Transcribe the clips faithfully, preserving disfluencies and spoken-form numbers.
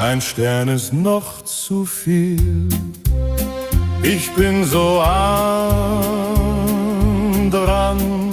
ein Stern ist noch zu viel. Ich bin so arm dran.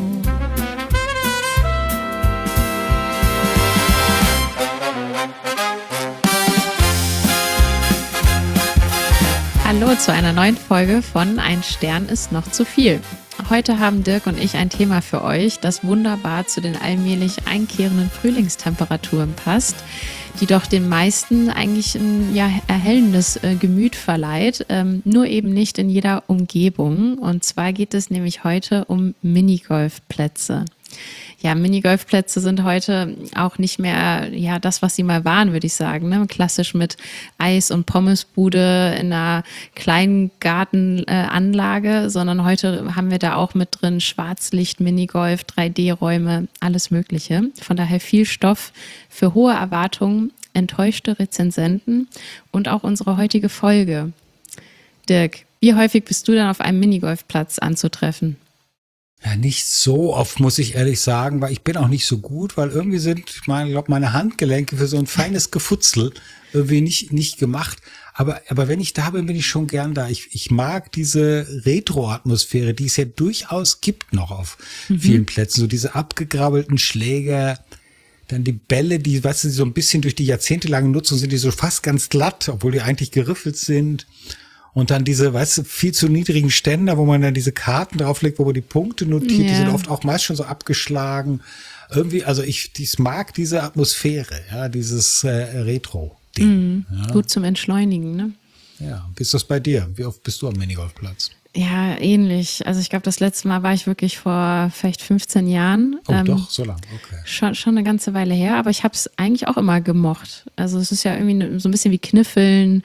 Hallo zu einer neuen Folge von Ein Stern ist noch zu viel. Heute haben Dirk und ich ein Thema für euch, das wunderbar zu den allmählich einkehrenden Frühlingstemperaturen passt, die doch den meisten eigentlich ein ja, erhellendes äh, Gemüt verleiht, ähm, nur eben nicht in jeder Umgebung. Und zwar geht es nämlich heute um Minigolfplätze. Ja, Minigolfplätze sind heute auch nicht mehr ja das, was sie mal waren, würde ich sagen. Ne? Klassisch mit Eis- und Pommesbude in einer kleinen Gartenanlage, äh, sondern heute haben wir da auch mit drin Schwarzlicht, Minigolf, drei D-Räume, alles Mögliche. Von daher viel Stoff für hohe Erwartungen, enttäuschte Rezensenten und auch unsere heutige Folge. Dirk, wie häufig bist du dann auf einem Minigolfplatz anzutreffen? Ja, nicht so oft, muss ich ehrlich sagen, weil ich bin auch nicht so gut, weil irgendwie sind, ich meine, ich glaube, meine Handgelenke für so ein feines Gefutzel irgendwie nicht, nicht gemacht. Aber, aber wenn ich da bin, bin ich schon gern da. Ich, ich mag diese Retro-Atmosphäre, die es ja durchaus gibt noch auf mhm. vielen Plätzen. So diese abgegrabbelten Schläger, dann die Bälle, die, weißt du, die so ein bisschen durch die jahrzehntelange Nutzung sind, die so fast ganz glatt, obwohl die eigentlich geriffelt sind. Und dann diese, weißt du, viel zu niedrigen Ständer, wo man dann diese Karten drauflegt, wo man die Punkte notiert, yeah. Die sind oft auch meist schon so abgeschlagen. Irgendwie, also ich, ich mag diese Atmosphäre, ja, dieses äh, Retro-Ding. Mm, ja. Gut zum Entschleunigen, ne? Ja, wie ist das bei dir? Wie oft bist du am Minigolfplatz? Ja, ähnlich. Also ich glaube, das letzte Mal war ich wirklich vor vielleicht fünfzehn Jahren. Oh, ähm, doch, so lang, okay. Schon, schon eine ganze Weile her, aber ich habe es eigentlich auch immer gemocht. Also es ist ja irgendwie so ein bisschen wie Kniffeln.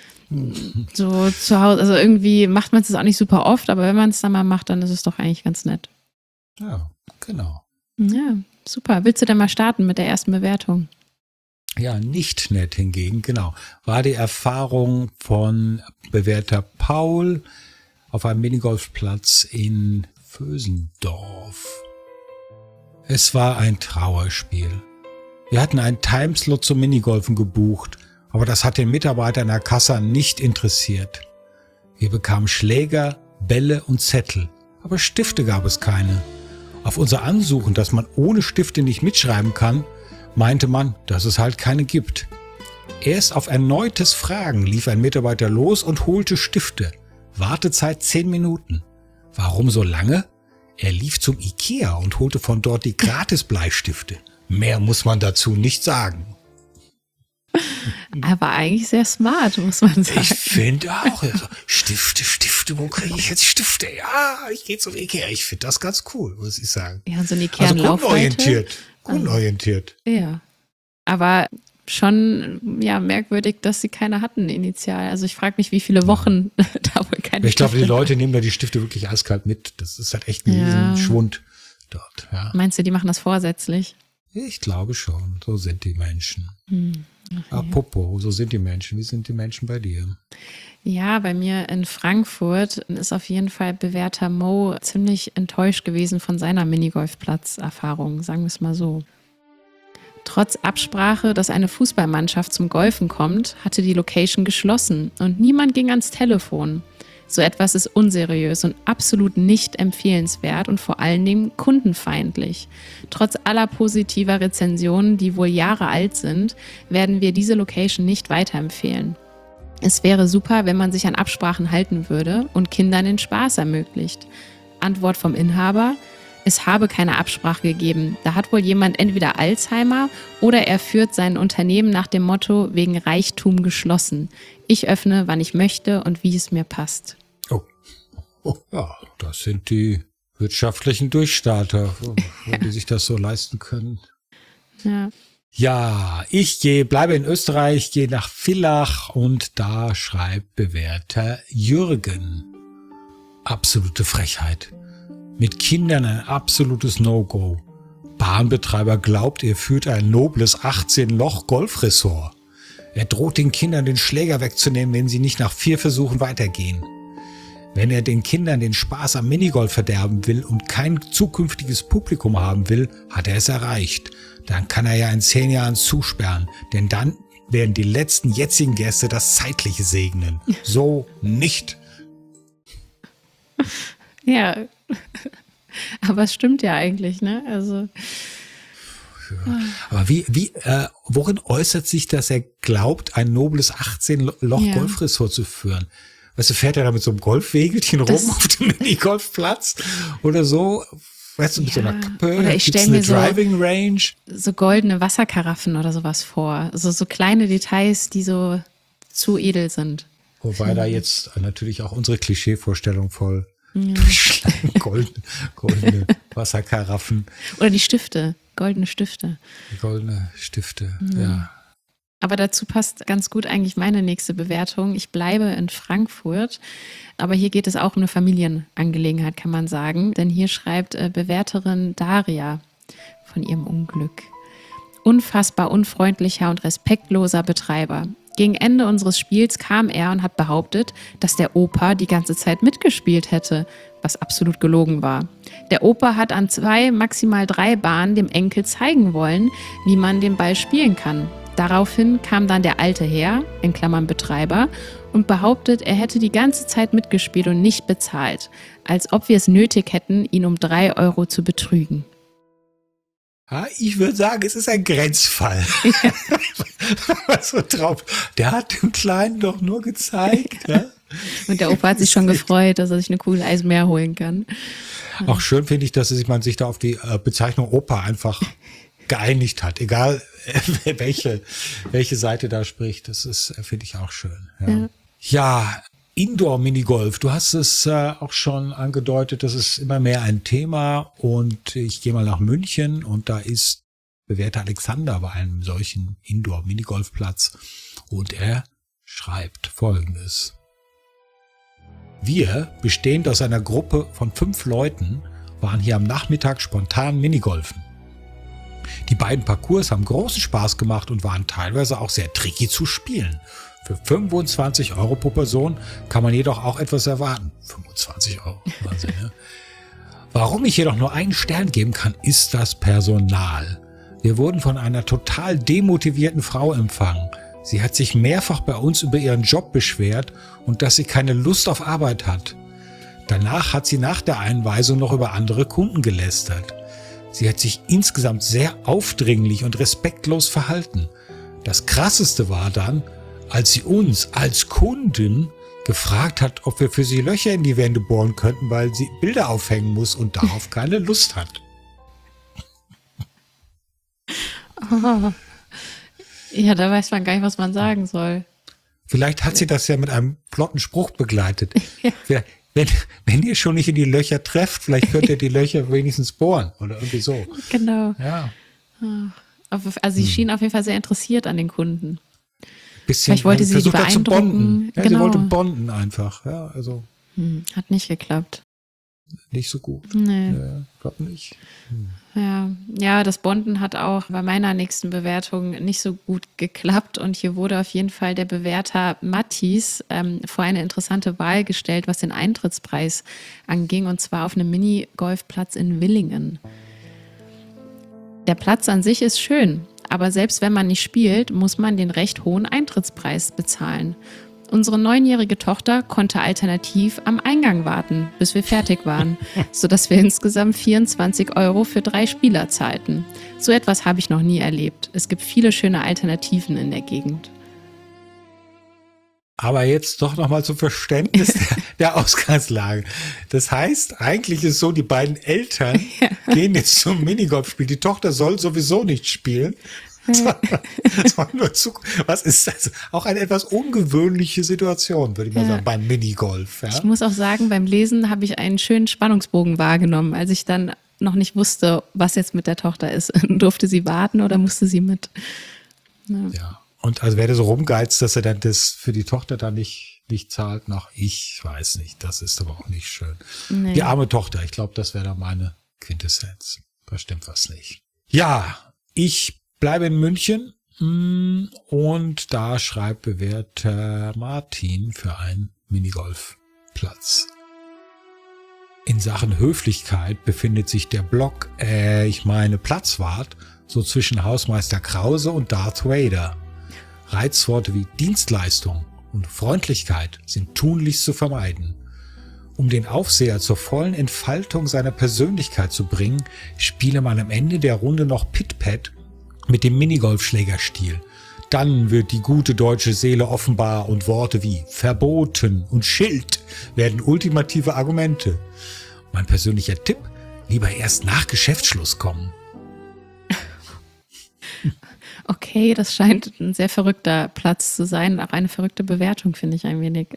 So zu Hause, also irgendwie macht man es auch nicht super oft, aber wenn man es dann mal macht, dann ist es doch eigentlich ganz nett. Ja, genau. Ja, super. Willst du denn mal starten mit der ersten Bewertung? Ja, nicht nett hingegen, genau. War die Erfahrung von Bewerter Paul auf einem Minigolfplatz in Vösendorf. Es war ein Trauerspiel. Wir hatten einen Timeslot zum Minigolfen gebucht, aber das hat den Mitarbeiter in der Kasse nicht interessiert. Wir bekamen Schläger, Bälle und Zettel, aber Stifte gab es keine. Auf unser Ansuchen, dass man ohne Stifte nicht mitschreiben kann, meinte man, dass es halt keine gibt. Erst auf erneutes Fragen lief ein Mitarbeiter los und holte Stifte. Wartezeit zehn Minuten. Warum so lange? Er lief zum Ikea und holte von dort die Gratis-Bleistifte. Mehr muss man dazu nicht sagen. Aber eigentlich sehr smart, muss man sagen. Ich finde auch. Also, Stifte, Stifte, wo kriege ich jetzt Stifte? Ja, ich gehe zum Ikea. Ich finde das ganz cool, muss ich sagen. Ja, so eine Ikea also kundenorientiert. Kundenorientiert. Also, ja. Aber schon ja merkwürdig, dass sie keine hatten initial. Also ich frage mich, wie viele Wochen ja. da wohl keine Ich glaube, die Stifte Leute nehmen da die Stifte wirklich eiskalt mit. Das ist halt echt ein ja. Schwund dort. Ja. Meinst du, die machen das vorsätzlich? Ich glaube schon. So sind die Menschen. Hm. Okay. Apropos, so sind die Menschen. Wie sind die Menschen bei dir? Ja, bei mir in Frankfurt ist auf jeden Fall Bewerter Mo ziemlich enttäuscht gewesen von seiner Minigolfplatz-Erfahrung, sagen wir es mal so. Trotz Absprache, dass eine Fußballmannschaft zum Golfen kommt, hatte die Location geschlossen und niemand ging ans Telefon. So etwas ist unseriös und absolut nicht empfehlenswert und vor allen Dingen kundenfeindlich. Trotz aller positiver Rezensionen, die wohl Jahre alt sind, werden wir diese Location nicht weiterempfehlen. Es wäre super, wenn man sich an Absprachen halten würde und Kindern den Spaß ermöglicht. Antwort vom Inhaber: Es habe keine Absprache gegeben. Da hat wohl jemand entweder Alzheimer oder er führt sein Unternehmen nach dem Motto wegen Reichtum geschlossen. Ich öffne, wann ich möchte und wie es mir passt. Oh, oh ja, das sind die wirtschaftlichen Durchstarter, die sich das so leisten können. Ja. Ja, ich gehe, bleibe in Österreich, gehe nach Villach und da schreibt Bewerter Jürgen. Absolute Frechheit. Mit Kindern ein absolutes No-Go. Bahnbetreiber glaubt, er führt ein nobles achtzehn-Loch-Golfressort. Er droht den Kindern den Schläger wegzunehmen, wenn sie nicht nach vier Versuchen weitergehen. Wenn er den Kindern den Spaß am Minigolf verderben will und kein zukünftiges Publikum haben will, hat er es erreicht. Dann kann er ja in zehn Jahren zusperren, denn dann werden die letzten jetzigen Gäste das Zeitliche segnen. So nicht. Ja, aber es stimmt ja eigentlich, ne? Also Ja. Aber wie, wie, äh, worin äußert sich, dass er glaubt, ein nobles achtzehn-Loch-Golfressort zu führen? Weißt du, fährt er da mit so einem Golfwägelchen rum Das- auf dem Minigolfplatz oder so? Weißt du, mit so Ja. einer Kappe? Oder ich Gibt's stell mir eine so- Driving Range? so goldene Wasserkaraffen oder sowas vor. Also so kleine Details, die so zu edel sind. Wobei da jetzt natürlich auch unsere Klischeevorstellung voll durchschlagen. Goldene, goldene Wasserkaraffen, Oder die Stifte, goldene Stifte. goldene Stifte, ja. Aber dazu passt ganz gut eigentlich meine nächste Bewertung. Ich bleibe in Frankfurt, aber hier geht es auch um eine Familienangelegenheit, kann man sagen. Denn hier schreibt äh, Bewerterin Daria von ihrem Unglück. Unfassbar unfreundlicher und respektloser Betreiber. Gegen Ende unseres Spiels kam er und hat behauptet, dass der Opa die ganze Zeit mitgespielt hätte, was absolut gelogen war. Der Opa hat an zwei, maximal drei Bahnen dem Enkel zeigen wollen, wie man den Ball spielen kann. Daraufhin kam dann der alte Herr, in Klammern Betreiber, und behauptet, er hätte die ganze Zeit mitgespielt und nicht bezahlt, als ob wir es nötig hätten, ihn um drei Euro zu betrügen. Ja, ich würde sagen, es ist ein Grenzfall. so drauf. Der hat dem Kleinen doch nur gezeigt. Ja? Und der Opa hat sich schon gefreut, dass er sich eine Kugel Eis mehr holen kann. Auch schön finde ich, dass sich man sich da auf die äh, Bezeichnung Opa einfach geeinigt hat. Egal, äh, welche, welche Seite da spricht. Das ist, äh, finde ich auch schön. Ja, Ja. ja, Indoor-Minigolf. Du hast es äh, auch schon angedeutet, das ist immer mehr ein Thema. Und ich gehe mal nach München und da ist bewährter Alexander bei einem solchen Indoor-Minigolfplatz. Und er schreibt Folgendes. Wir, bestehend aus einer Gruppe von fünf Leuten, waren hier am Nachmittag spontan Minigolfen. Die beiden Parcours haben großen Spaß gemacht und waren teilweise auch sehr tricky zu spielen. Für fünfundzwanzig Euro pro Person kann man jedoch auch etwas erwarten. fünfundzwanzig Euro, Wahnsinn, ne? Warum ich jedoch nur einen Stern geben kann, ist das Personal. Wir wurden von einer total demotivierten Frau empfangen. Sie hat sich mehrfach bei uns über ihren Job beschwert und dass sie keine Lust auf Arbeit hat. Danach hat sie nach der Einweisung noch über andere Kunden gelästert. Sie hat sich insgesamt sehr aufdringlich und respektlos verhalten. Das Krasseste war dann, als sie uns als Kunden gefragt hat, ob wir für sie Löcher in die Wände bohren könnten, weil sie Bilder aufhängen muss und darauf keine Lust hat. Oh. Ja, da weiß man gar nicht, was man sagen soll. Vielleicht hat sie das ja mit einem flotten Spruch begleitet. Ja. Wenn, wenn ihr schon nicht in die Löcher trefft, vielleicht könnt ihr die Löcher wenigstens bohren oder irgendwie so. Genau. Ja. Also sie schien auf jeden Fall sehr interessiert an den Kunden. Bisschen, Vielleicht wollte sie versucht die er zu bonden. beeindrucken. Ja, Genau. sie wollte bonden einfach. Ja, also Hm, hat nicht geklappt. nicht so gut. Nee. Ja, glaub nicht. Ja, ja, das Bonden hat auch bei meiner nächsten Bewertung nicht so gut geklappt und hier wurde auf jeden Fall der Bewerter Mattis ähm, vor eine interessante Wahl gestellt, was den Eintrittspreis anging, und zwar auf einem Minigolfplatz in Willingen. Der Platz an sich ist schön, aber selbst wenn man nicht spielt, muss man den recht hohen Eintrittspreis bezahlen. Unsere neunjährige Tochter konnte alternativ am Eingang warten, bis wir fertig waren, sodass wir insgesamt vierundzwanzig Euro für drei Spieler zahlten. So etwas habe ich noch nie erlebt. Es gibt viele schöne Alternativen in der Gegend. Aber jetzt doch nochmal zum Verständnis der, der Ausgangslage. Das heißt, eigentlich ist so, die beiden Eltern gehen jetzt zum Minigolfspiel. Die Tochter soll sowieso nicht spielen. Das war, das war nur zu, was ist das? Auch eine etwas ungewöhnliche Situation, würde ich mal Ja. sagen, beim Minigolf. Ja? Ich muss auch sagen, beim Lesen habe ich einen schönen Spannungsbogen wahrgenommen, als ich dann noch nicht wusste, was jetzt mit der Tochter ist. Durfte sie warten oder musste sie mit? Ja. Und also wer da so rumgeizt, dass er dann das für die Tochter dann nicht, nicht zahlt, noch ich weiß nicht. Das ist aber auch nicht schön. Nee. Die arme Tochter, ich glaube, das wäre dann meine Quintessenz. Da stimmt was nicht. Ja, ich bleibe in München mm, und da schreibt bewährter Martin für einen Minigolfplatz. In Sachen Höflichkeit befindet sich der Block, äh, ich meine Platzwart, so zwischen Hausmeister Krause und Darth Vader. Reizworte wie Dienstleistung und Freundlichkeit sind tunlichst zu vermeiden. Um den Aufseher zur vollen Entfaltung seiner Persönlichkeit zu bringen, spiele man am Ende der Runde noch Pit-Pat mit dem Minigolfschlägerstiel. Dann wird die gute deutsche Seele offenbar und Worte wie verboten und Schild werden ultimative Argumente. Mein persönlicher Tipp, lieber erst nach Geschäftsschluss kommen. Okay, das scheint ein sehr verrückter Platz zu sein. Auch eine verrückte Bewertung, finde ich ein wenig.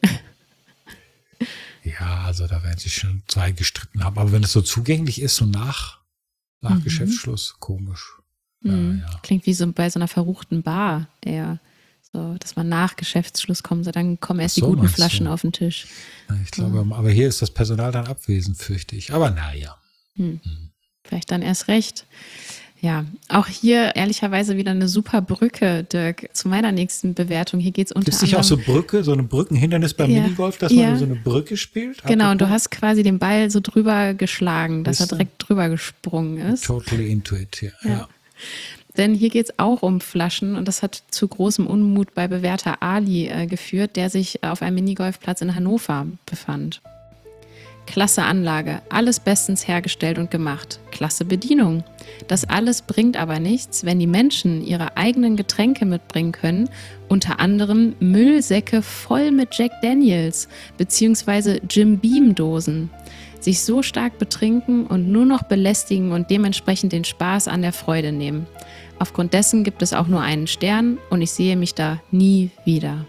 Ja, also da werden sich schon zwei gestritten haben. Aber wenn es so zugänglich ist, so nach, nach Mhm. Geschäftsschluss, komisch. Mhm. Ja, ja. Klingt wie so bei so einer verruchten Bar eher. So, dass man nach Geschäftsschluss kommt, so dann kommen erst Ach so, die guten meinst du? Flaschen auf den Tisch. Ich glaube, aber hier ist das Personal dann abwesend, fürchte ich. Aber naja. Vielleicht dann erst recht. Ja, auch hier ehrlicherweise wieder eine super Brücke, Dirk, zu meiner nächsten Bewertung. Hier geht es unter Gibt es nicht auch anderem... so Brücke, so eine Brückenhindernis beim Ja. Minigolf, dass Ja. man so eine Brücke spielt? Genau, und du Apropos, hast quasi den Ball so drüber geschlagen, dass er Siehste? direkt drüber gesprungen ist. Totally into it hier. Ja. Ja. Denn hier geht es auch um Flaschen und das hat zu großem Unmut bei Bewerter Ali äh, geführt, der sich auf einem Minigolfplatz in Hannover befand. Klasse Anlage, alles bestens hergestellt und gemacht. Klasse Bedienung. Das alles bringt aber nichts, wenn die Menschen ihre eigenen Getränke mitbringen können, unter anderem Müllsäcke voll mit Jack Daniels bzw. Jim Beam Dosen, sich so stark betrinken und nur noch belästigen und dementsprechend den Spaß an der Freude nehmen. Aufgrund dessen gibt es auch nur einen Stern und ich sehe mich da nie wieder.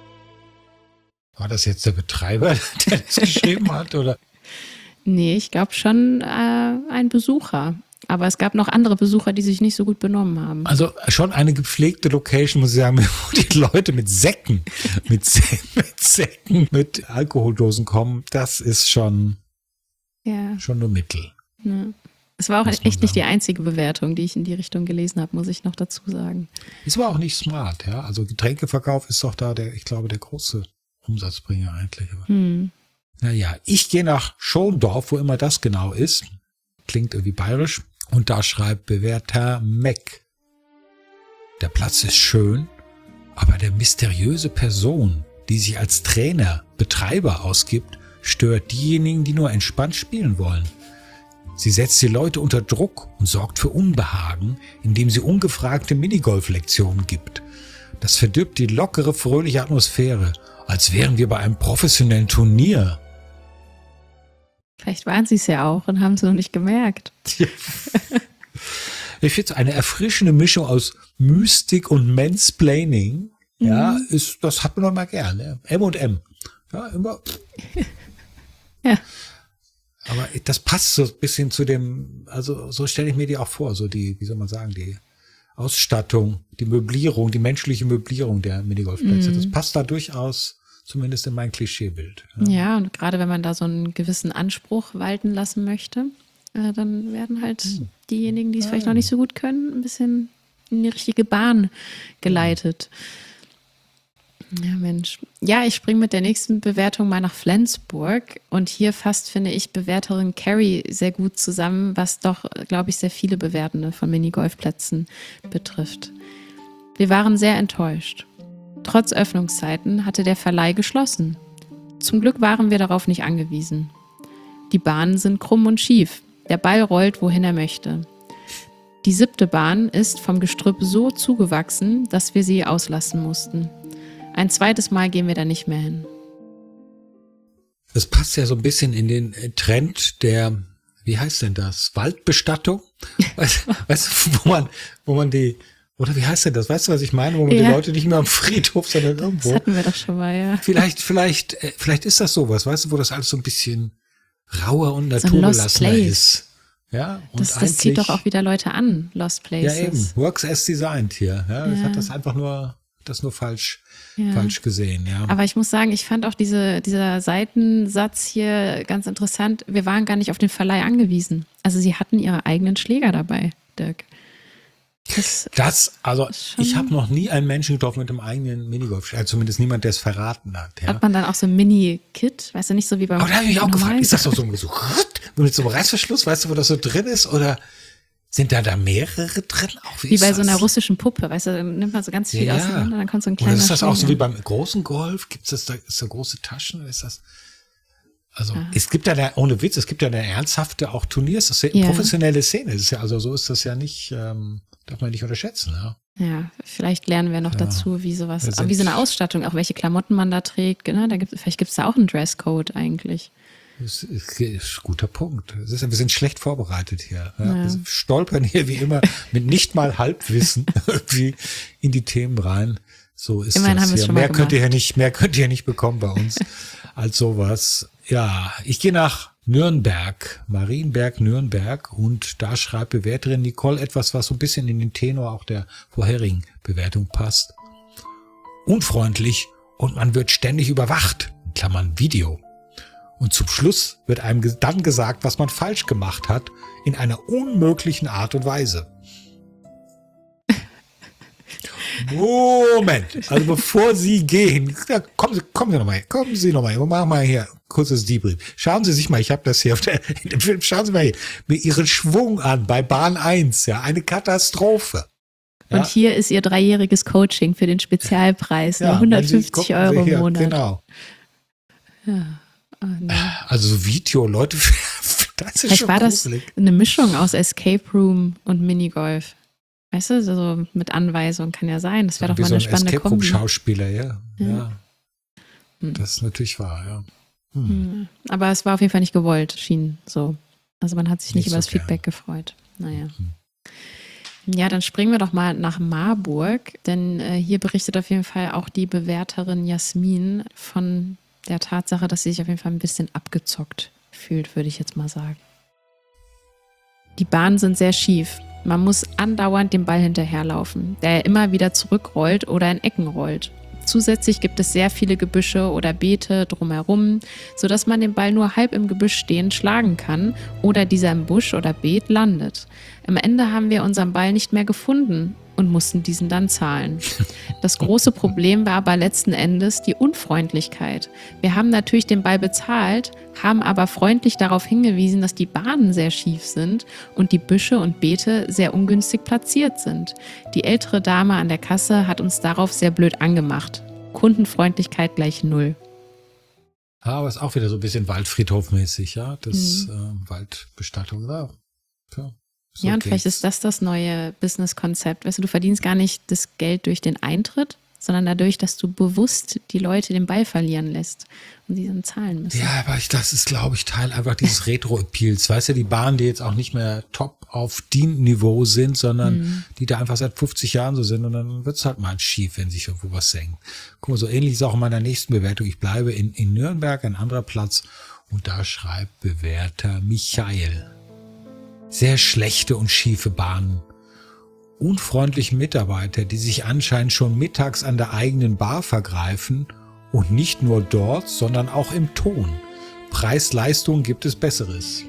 War das jetzt der Betreiber, der das geschrieben hat? Oder? Nee, ich glaube schon äh, ein Besucher. Aber es gab noch andere Besucher, die sich nicht so gut benommen haben. Also schon eine gepflegte Location, muss ich sagen, wo die Leute mit Säcken, mit, Sä mit Säcken, mit Alkoholdosen kommen. Das ist schon, Ja, schon nur Mittel. ne. Es war auch Muss man echt nicht die sagen. einzige Bewertung, die ich in die Richtung gelesen habe, muss ich noch dazu sagen. Ist aber auch nicht smart, ja. Also Getränkeverkauf ist doch da der, ich glaube, der große Umsatzbringer eigentlich. Aber Hm. naja, ich gehe nach Schondorf, wo immer das genau ist. Klingt irgendwie bayerisch. Und da schreibt Bewerter Mac. Der Platz ist schön, aber der mysteriöse Person, die sich als Trainer, Betreiber ausgibt, stört diejenigen, die nur entspannt spielen wollen. Sie setzt die Leute unter Druck und sorgt für Unbehagen, indem sie ungefragte Minigolf-Lektionen gibt. Das verdirbt die lockere, fröhliche Atmosphäre, als wären wir bei einem professionellen Turnier. Vielleicht waren sie es ja auch und haben es noch nicht gemerkt. Ich finde eine erfrischende Mischung aus Mystik und Mansplaining. Ja, ist, das hat man doch mal gerne. M und M. Ja, immer. Ja. Aber das passt so ein bisschen zu dem, also so stelle ich mir die auch vor, so die, wie soll man sagen, die Ausstattung, die Möblierung, die menschliche Möblierung der Minigolfplätze. Das passt da durchaus, zumindest in mein Klischeebild. Ja, und gerade wenn man da so einen gewissen Anspruch walten lassen möchte, äh, dann werden halt diejenigen, die es vielleicht noch nicht so gut können, ein bisschen in die richtige Bahn geleitet. Ja, Mensch. Ja, ich springe mit der nächsten Bewertung mal nach Flensburg. Und hier fasst, finde ich, Bewerterin Carrie sehr gut zusammen, was doch, glaube ich, sehr viele Bewertende von Minigolfplätzen betrifft. Wir waren sehr enttäuscht. Trotz Öffnungszeiten hatte der Verleih geschlossen. Zum Glück waren wir darauf nicht angewiesen. Die Bahnen sind krumm und schief. Der Ball rollt, wohin er möchte. Die siebte Bahn ist vom Gestrüpp so zugewachsen, dass wir sie auslassen mussten. Ein zweites Mal gehen wir da nicht mehr hin. Das passt ja so ein bisschen in den Trend der, wie heißt denn das? Waldbestattung? Weißt, weißt du, wo man, wo man die, oder wie heißt denn das? Weißt du, was ich meine? Wo man Ja. die Leute nicht mehr am Friedhof, sondern Das irgendwo. hatten wir doch schon mal, ja. Vielleicht, vielleicht, äh, vielleicht ist das sowas, weißt du, wo das alles so ein bisschen rauer und So ein Lost naturbelassener Place. ist. Ja, und Das, das zieht eigentlich- doch auch wieder Leute an, Lost Ja, Places. eben. Works as designed hier. Ja, das Ja. hat das einfach nur, das nur falsch, Ja. falsch gesehen, ja. Aber ich muss sagen, ich fand auch diese, dieser Seitensatz hier ganz interessant. Wir waren gar nicht auf den Verleih angewiesen. Also sie hatten ihre eigenen Schläger dabei, Dirk. Das, Das, also ist schon- ich habe noch nie einen Menschen getroffen mit einem eigenen Minigolf, also zumindest niemand, der es verraten hat. Ja. hat man dann auch so ein Mini-Kit, weißt du, nicht so wie beim Aber da habe ich mich auch gefragt, normalen- ist das doch so, so mit so einem Reißverschluss, weißt du, wo das so drin ist? Oder Sind da da mehrere drin? Auch, wie Wie ist bei so einer das? russischen Puppe, weißt du, dann nimmt man so ganz viel Ja. auseinander, dann kommt so ein Oder kleiner ist das auch so Schläger. wie beim großen Golf? Gibt es da, ist da große Taschen? Oder ist das, also, Ah. es gibt ja da, ohne Witz, es gibt ja eine ernsthafte auch Turniers, das ist Ja. eine professionelle Szene. Das ist ja, also so ist das ja nicht, ähm, darf man nicht unterschätzen, ja. Ja, vielleicht lernen wir noch Ja. dazu, wie sowas, Wir sind- wie so eine Ausstattung, auch welche Klamotten man da trägt, genau, da gibt, vielleicht gibt es da auch einen Dresscode eigentlich. Das ist, ist ein guter Punkt. Das ist, wir sind schlecht vorbereitet hier. Ja. Ja. Wir stolpern hier wie immer mit nicht mal Halbwissen irgendwie in die Themen rein. So ist Immerhin das haben wir es hier. schon mal Mehr könnt ihr gemacht. hier nicht, mehr könnt ihr hier nicht bekommen bei uns als sowas. Ja, ich gehe nach Nürnberg, Marienberg, Nürnberg, und da schreibt Bewerterin Nicole etwas, was so ein bisschen in den Tenor auch der vorherigen Bewertung passt. Unfreundlich und man wird ständig überwacht, in Klammern Video. Und zum Schluss wird einem ge- dann gesagt, was man falsch gemacht hat, in einer unmöglichen Art und Weise. Moment, also bevor Sie gehen, ja, kommen Sie, kommen Sie noch mal her, kommen Sie noch mal her, wir machen mal hier kurzes Debrief. Schauen Sie sich mal, ich habe das hier auf der, in dem Film, schauen Sie mal hier, mit Ihren Schwung an bei Bahn eins, ja, eine Katastrophe. Ja? Und hier ist ihr dreijähriges Coaching für den Spezialpreis, nur Ja, hundertfünfzig wenn Sie- Euro gucken Sie im hier, Monat. Genau. Oh, nee. Also so Video, Leute, das ist Vielleicht schon war das gruselig. eine Mischung aus Escape Room und Minigolf. Weißt du, so mit Anweisung kann ja sein. Das wäre doch Wie mal so eine ein spannende Escape Room Kombi. Schauspieler, ja. Ja. ja. Hm. Das ist natürlich wahr, ja. Hm. Aber es war auf jeden Fall nicht gewollt, schien so. Also man hat sich nicht, Nicht über so das Feedback gefreut. Naja. Ja, dann springen wir doch mal nach Marburg, denn äh, hier berichtet auf jeden Fall auch die Bewerterin Jasmin von der Tatsache, dass sie sich auf jeden Fall ein bisschen abgezockt fühlt, würde ich jetzt mal sagen. Die Bahnen sind sehr schief. Man muss andauernd dem Ball hinterherlaufen, der immer wieder zurückrollt oder in Ecken rollt. Zusätzlich gibt es sehr viele Gebüsche oder Beete drumherum, sodass man den Ball nur halb im Gebüsch stehend schlagen kann oder dieser im Busch oder Beet landet. Am Ende haben wir unseren Ball nicht mehr gefunden und mussten diesen dann zahlen. Das große Problem war aber letzten Endes die Unfreundlichkeit. Wir haben natürlich den Ball bezahlt, haben aber freundlich darauf hingewiesen, dass die Bahnen sehr schief sind und die Büsche und Beete sehr ungünstig platziert sind. Die ältere Dame an der Kasse hat uns darauf sehr blöd angemacht. Kundenfreundlichkeit gleich null. Ja, aber ist auch wieder so ein bisschen Waldfriedhof-mäßig, ja. Das mhm. äh, Waldbestattung, ja. ja. So ja, und geht's. vielleicht ist das das neue Business-Konzept. Weißt du, du verdienst gar nicht das Geld durch den Eintritt, sondern dadurch, dass du bewusst die Leute den Ball verlieren lässt und sie dann zahlen müssen. Ja, aber ich, das ist, glaube ich, Teil einfach dieses Retro-Appeals. Weißt du, die Bahnen, die jetzt auch nicht mehr top auf DIN-Niveau sind, sondern mhm. die da einfach seit fünfzig Jahren so sind, und dann wird's halt mal schief, wenn sich irgendwo was senkt. Guck mal, so ähnlich ist auch in meiner nächsten Bewertung. Ich bleibe in, in Nürnberg, ein anderer Platz, und da schreibt Bewerter Michael. Sehr schlechte und schiefe Bahnen. Unfreundliche Mitarbeiter, die sich anscheinend schon mittags an der eigenen Bar vergreifen, und nicht nur dort, sondern auch im Ton. Preis-Leistung gibt es Besseres.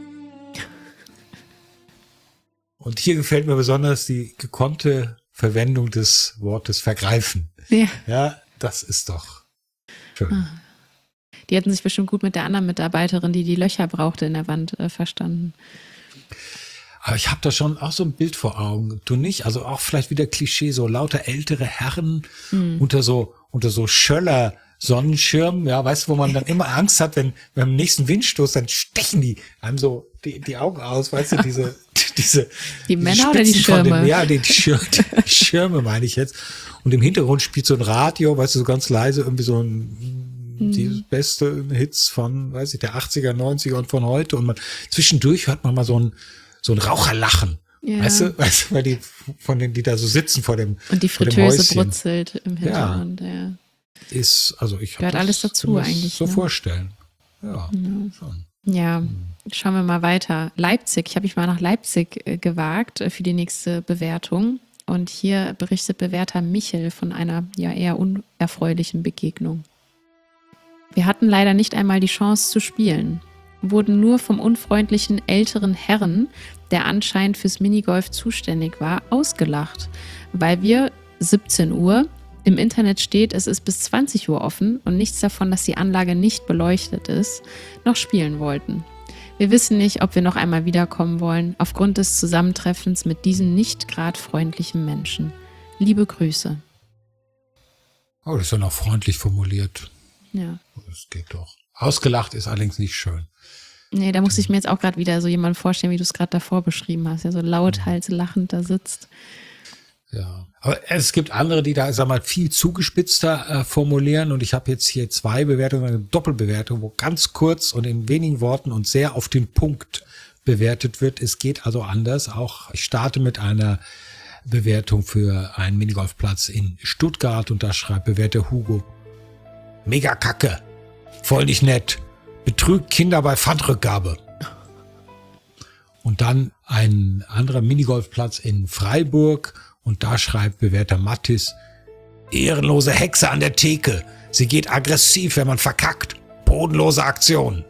Und hier gefällt mir besonders die gekonnte Verwendung des Wortes vergreifen. Ja. Ja, das ist doch schön. Die hätten sich bestimmt gut mit der anderen Mitarbeiterin, die die Löcher brauchte in der Wand, äh, verstanden. Aber ich habe da schon auch so ein Bild vor Augen. Du nicht? Also auch vielleicht wieder Klischee, so lauter ältere Herren mhm. unter so unter so Schöller Sonnenschirmen, ja, weißt du, wo man dann immer Angst hat, wenn beim nächsten Windstoß, dann stechen die einem so die, die Augen aus, weißt du, diese diese die Männer oder die Spitzen von Schirme? Dem, ja, die, die, Schir die Schirme meine ich jetzt. Und im Hintergrund spielt so ein Radio, weißt du, so ganz leise irgendwie so ein die beste Hits von, weiß ich, der achtziger, neunziger und von heute, und man zwischendurch hört man mal so ein so ein Raucherlachen, ja. weißt du, weißt du, weil die von denen, die da so sitzen vor dem und die Fritteuse brutzelt im Hintergrund, ja. ja. Ist, also ich gehört alles dazu eigentlich. So ne? vorstellen, ja, ja. schon. Ja, schauen wir mal weiter. Leipzig, ich habe mich mal nach Leipzig äh, gewagt äh, für die nächste Bewertung, und hier berichtet Bewerter Michel von einer ja eher unerfreulichen Begegnung. Wir hatten leider nicht einmal die Chance zu spielen, wurden nur vom unfreundlichen älteren Herrn, der anscheinend fürs Minigolf zuständig war, ausgelacht, weil wir siebzehn Uhr, im Internet steht, es ist bis zwanzig Uhr offen und nichts davon, dass die Anlage nicht beleuchtet ist, noch spielen wollten. Wir wissen nicht, ob wir noch einmal wiederkommen wollen, aufgrund des Zusammentreffens mit diesen nicht grad freundlichen Menschen. Liebe Grüße. Oh, das ist ja noch freundlich formuliert. Ja. Das geht doch. Ausgelacht ist allerdings nicht schön. Nee, da musste ich mir jetzt auch gerade wieder so jemanden vorstellen, wie du es gerade davor beschrieben hast, der so lauthals lachend da sitzt. Ja, aber es gibt andere, die da, sag mal, viel zugespitzter äh, formulieren und ich habe jetzt hier zwei Bewertungen, eine Doppelbewertung, wo ganz kurz und in wenigen Worten und sehr auf den Punkt bewertet wird. Es geht also anders. Auch ich starte mit einer Bewertung für einen Minigolfplatz in Stuttgart und da schreibt Bewerter Hugo: Mega Kacke, voll nicht nett, betrügt Kinder bei Pfandrückgabe. Und dann ein anderer Minigolfplatz in Freiburg. Und da schreibt Bewerter Mattis: Ehrenlose Hexe an der Theke. Sie geht aggressiv, wenn man verkackt. Bodenlose Aktion.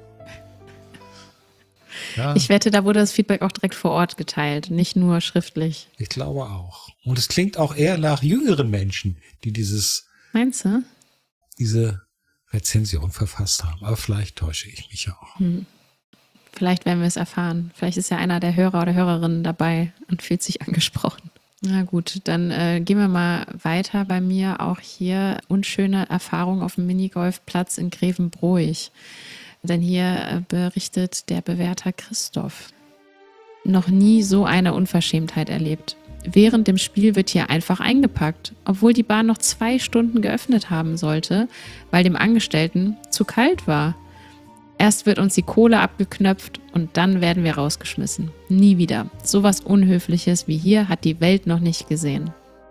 Ja, Ich wette, da wurde das Feedback auch direkt vor Ort geteilt, nicht nur schriftlich. ich glaube auch. Und es klingt auch eher nach jüngeren Menschen, die dieses, Meinst du? diese Rezension verfasst haben. Aber vielleicht täusche ich mich ja auch. Vielleicht werden wir es erfahren. Vielleicht ist ja einer der Hörer oder Hörerinnen dabei und fühlt sich angesprochen. Na gut, dann äh, gehen wir mal weiter. Bei mir auch hier unschöne Erfahrung auf dem Minigolfplatz in Grevenbroich. Denn hier äh, berichtet der Bewerter Christoph: Noch nie so eine Unverschämtheit erlebt. Während dem Spiel wird hier einfach eingepackt, obwohl die Bahn noch zwei Stunden geöffnet haben sollte, weil dem Angestellten zu kalt war. Erst wird uns die Kohle abgeknöpft und dann werden wir rausgeschmissen. Nie wieder. Sowas Unhöfliches wie hier hat die Welt noch nicht gesehen.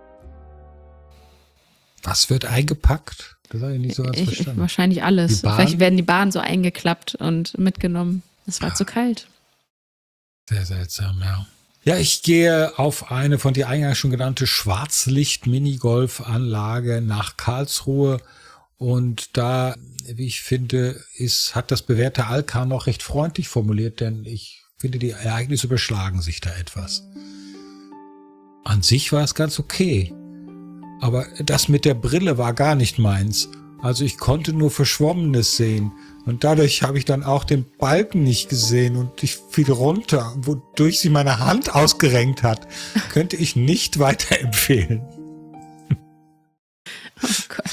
Was wird eingepackt? Das habe ich nicht so ganz Ich, ich, verstanden. wahrscheinlich alles. Die Bahn? Vielleicht werden die Bahnen so eingeklappt und mitgenommen. Es war Ja. zu kalt. Sehr seltsam, ja. Ja, ich gehe auf eine von dir eingangs schon genannte Schwarzlicht-Minigolf-Anlage nach Karlsruhe. Und da, wie ich finde, ist, hat das bewährte Alka noch recht freundlich formuliert, denn ich finde, die Ereignisse überschlagen sich da etwas. An sich war es ganz okay. Aber das mit der Brille war gar nicht meins. Also ich konnte nur Verschwommenes sehen. Und dadurch habe ich dann auch den Balken nicht gesehen und ich fiel runter, wodurch sie meine Hand ausgerenkt hat. Könnte ich nicht weiterempfehlen. Oh Gott.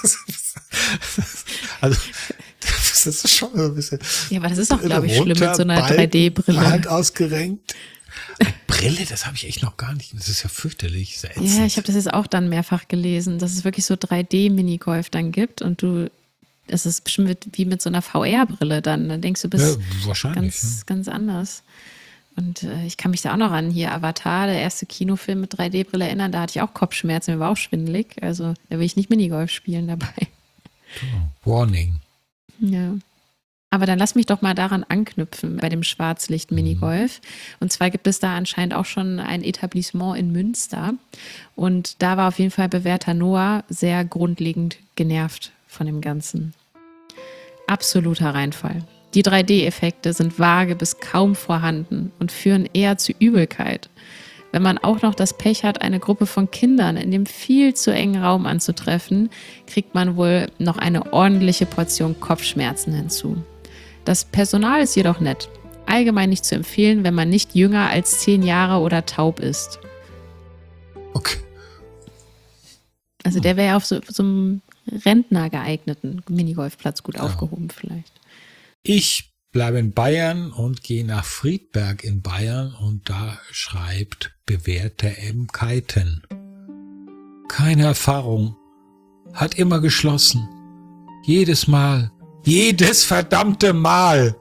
Also, das ist schon so ein bisschen. Ja, aber das ist auch, glaube ich, schlimm mit so einer Balken, drei D-Brille. Hand ausgerenkt. Eine Brille, das habe ich echt noch gar nicht. Das ist ja fürchterlich. Sehr ätzend. Ja, ich habe das jetzt auch dann mehrfach gelesen, dass es wirklich so drei D-Minigolf dann gibt und du, es ist bestimmt wie mit so einer V R-Brille dann. Dann denkst du, du bist Ja, wahrscheinlich. ganz, ganz anders. Und äh, ich kann mich da auch noch an hier Avatar, der erste Kinofilm mit drei D-Brille erinnern, da hatte ich auch Kopfschmerzen, mir war auch schwindelig. Also da will ich nicht Minigolf spielen dabei. Ja. Warning. Ja. Aber dann lass mich doch mal daran anknüpfen bei dem Schwarzlicht-Minigolf. Und zwar gibt es da anscheinend auch schon ein Etablissement in Münster. Und da war auf jeden Fall Bewerter Noah sehr grundlegend genervt von dem Ganzen. Absoluter Reinfall. Die drei D-Effekte sind vage bis kaum vorhanden und führen eher zu Übelkeit. Wenn man auch noch das Pech hat, eine Gruppe von Kindern in dem viel zu engen Raum anzutreffen, kriegt man wohl noch eine ordentliche Portion Kopfschmerzen hinzu. Das Personal ist jedoch nett. Allgemein nicht zu empfehlen, wenn man nicht jünger als zehn Jahre oder taub ist. Okay. Also der wäre ja auf so, so einem Rentner geeigneten Minigolfplatz gut Ja. aufgehoben vielleicht. Ich bleibe in Bayern und gehe nach Friedberg in Bayern und da schreibt bewährter M. Keiten: Keine Erfahrung. Hat immer geschlossen. Jedes Mal. Jedes verdammte Mal.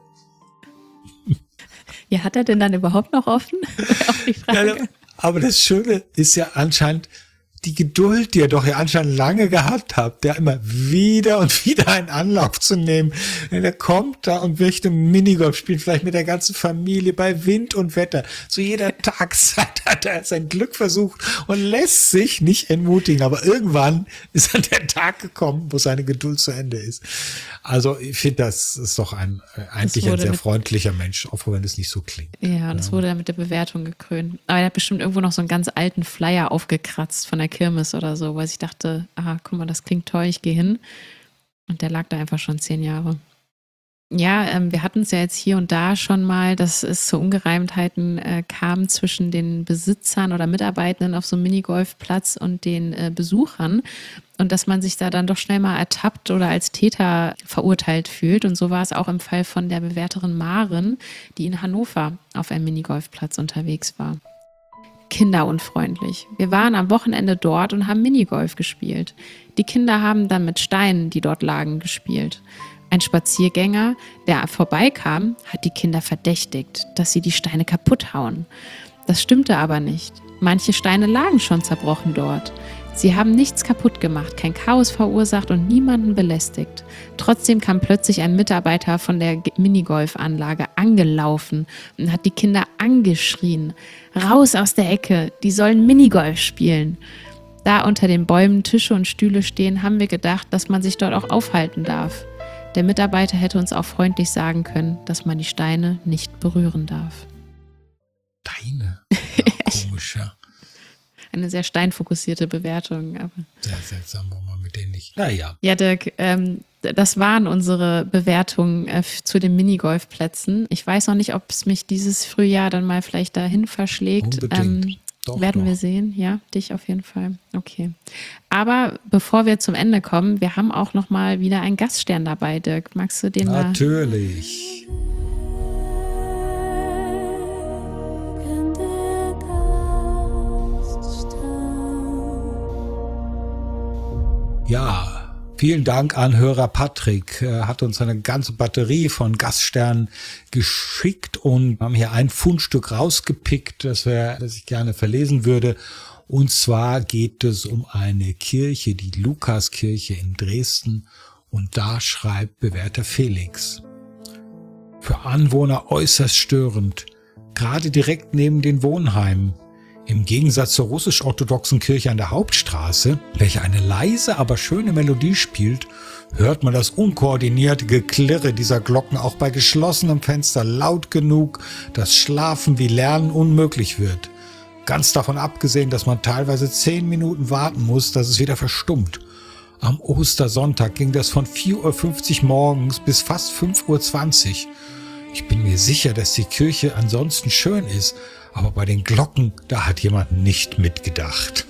Ja, hat er denn dann überhaupt noch offen? Wäre auch die Frage. Ja, aber das Schöne ist ja anscheinend die Geduld, die er doch ja anscheinend lange gehabt hat, der immer wieder und wieder einen Anlauf zu nehmen. Denn er kommt da und möchte Minigolf spielen, vielleicht mit der ganzen Familie, bei Wind und Wetter. Zu jeder Tageszeit hat er sein Glück versucht und lässt sich nicht entmutigen. Aber irgendwann ist dann der Tag gekommen, wo seine Geduld zu Ende ist. Also ich finde, das ist doch ein äh, eigentlich ein wurde sehr mit- freundlicher Mensch, auch wenn es nicht so klingt. Ja, und das wurde dann mit der Bewertung gekrönt. Aber er hat bestimmt irgendwo noch so einen ganz alten Flyer aufgekratzt von der Kirmes oder so, weil ich dachte, ah, guck mal, das klingt toll, ich gehe hin. Und der lag da einfach schon zehn Jahre. Ja, ähm, wir hatten es ja jetzt hier und da schon mal, dass es zu Ungereimtheiten äh, kam zwischen den Besitzern oder Mitarbeitenden auf so einem Minigolfplatz und den äh, Besuchern und dass man sich da dann doch schnell mal ertappt oder als Täter verurteilt fühlt. Und so war es auch im Fall von der Bewärterin Maren, die in Hannover auf einem Minigolfplatz unterwegs war. Kinderunfreundlich. Wir waren am Wochenende dort und haben Minigolf gespielt. Die Kinder haben dann mit Steinen, die dort lagen, gespielt. Ein Spaziergänger, der vorbeikam, hat die Kinder verdächtigt, dass sie die Steine kaputt hauen. Das stimmte aber nicht. Manche Steine lagen schon zerbrochen dort. Sie haben nichts kaputt gemacht, kein Chaos verursacht und niemanden belästigt. Trotzdem kam plötzlich ein Mitarbeiter von der Minigolfanlage angelaufen und hat die Kinder angeschrien. Raus aus der Ecke, die sollen Minigolf spielen. Da unter den Bäumen Tische und Stühle stehen, haben wir gedacht, dass man sich dort auch aufhalten darf. Der Mitarbeiter hätte uns auch freundlich sagen können, dass man die Steine nicht berühren darf. Steine? Ja, komisch, ja. Eine sehr steinfokussierte Bewertung. Aber Sehr seltsam, wo man mit denen nicht... Naja. ja, Dirk, ähm, das waren unsere Bewertungen äh, zu den Minigolfplätzen. Ich weiß noch nicht, ob es mich dieses Frühjahr dann mal vielleicht dahin verschlägt. Unbedingt. Ähm, Doch, werden doch. wir sehen, ja, dich auf jeden Fall. Okay. Aber bevor wir zum Ende kommen, wir haben auch noch mal wieder einen Gaststern dabei, Dirk. Magst du den mal? Natürlich. Ja, vielen Dank an Hörer Patrick. Er hat uns eine ganze Batterie von Gaststernen geschickt und haben hier ein Fundstück rausgepickt, das, wir, das ich gerne verlesen würde. Und zwar geht es um eine Kirche, die Lukaskirche in Dresden. Und da schreibt Bewährter Felix: Für Anwohner äußerst störend, gerade direkt neben den Wohnheimen. Im Gegensatz zur russisch-orthodoxen Kirche an der Hauptstraße, welche eine leise, aber schöne Melodie spielt, hört man das unkoordinierte Geklirre dieser Glocken auch bei geschlossenem Fenster laut genug, dass Schlafen wie Lernen unmöglich wird. Ganz davon abgesehen, dass man teilweise zehn Minuten warten muss, dass es wieder verstummt. Am Ostersonntag ging das von vier Uhr fünfzig morgens bis fast fünf Uhr zwanzig. Ich bin mir sicher, dass die Kirche ansonsten schön ist, aber bei den Glocken, da hat jemand nicht mitgedacht.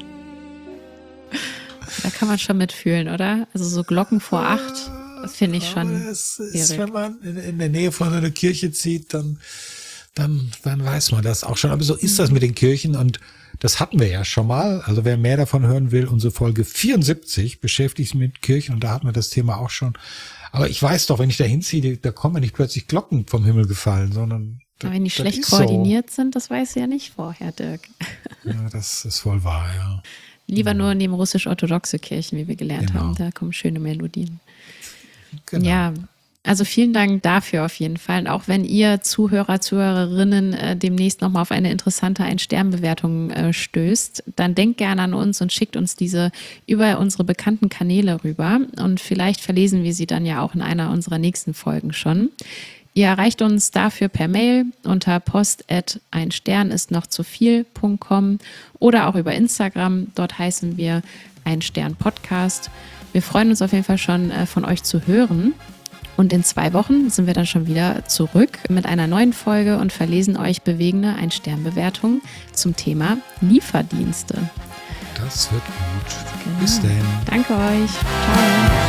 Da kann man schon mitfühlen, oder? Also so Glocken vor acht, das finde ich schon. Es ist, schwierig. wenn man in, in der Nähe von einer Kirche zieht, dann, dann, dann weiß man das auch schon. Aber so ist das mit den Kirchen und das hatten wir ja schon mal. Also wer mehr davon hören will, unsere Folge vierundsiebzig beschäftigt sich mit Kirchen und da hatten wir das Thema auch schon. Aber ich weiß doch, wenn ich da hinziehe, da kommen ja nicht plötzlich Glocken vom Himmel gefallen, sondern Aber wenn die das schlecht ist koordiniert sind, das weißt du ja nicht vorher, Dirk. So. Ja, das ist wohl wahr, ja. Lieber nur neben russisch-orthodoxe Kirchen, wie wir gelernt Genau. haben. Da kommen schöne Melodien. Genau. Ja, also vielen Dank dafür auf jeden Fall. Und auch wenn ihr Zuhörer, Zuhörerinnen äh, demnächst nochmal auf eine interessante Ein-Stern-Bewertung äh, stößt, dann denkt gerne an uns und schickt uns diese über unsere bekannten Kanäle rüber. Und vielleicht verlesen wir sie dann ja auch in einer unserer nächsten Folgen schon. Ihr erreicht uns dafür per Mail unter post at ein Stern ist noch zu viel punkt com oder auch über Instagram. Dort heißen wir ein Stern Podcast. Wir freuen uns auf jeden Fall schon äh, von euch zu hören. Und in zwei Wochen sind wir dann schon wieder zurück mit einer neuen Folge und verlesen euch bewegende Ein-Stern-Bewertungen zum Thema Lieferdienste. Das wird gut. Genau. Bis dann. Danke euch. Ciao.